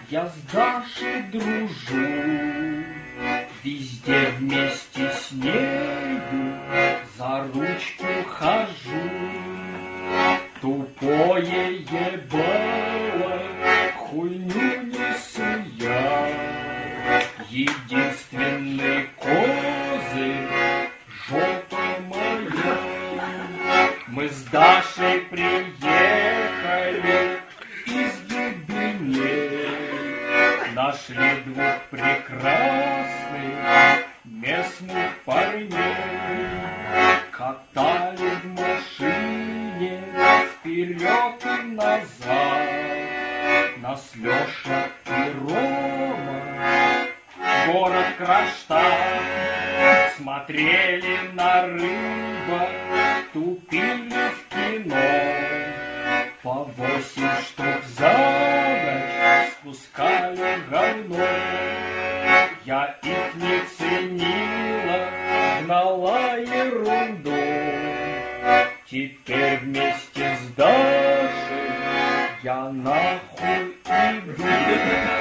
Я с Дашей дружу, везде вместе с нею за ручку хожу. Тупое ебало, хуйню несу я. Единственный козырь — жопа моя. Мы с Дашей приехали из Дубиней, нашли двух прекрасных местных парней. Катали в машине вперед и назад. Нас Леша и Рома, город Кронштадт, смотрели на рыбок, тупили в кино. По 8 штук за ночь спускали говно. Я их не ценила, гнала ерунду. Теперь вместе с Дашей я нахуй иду.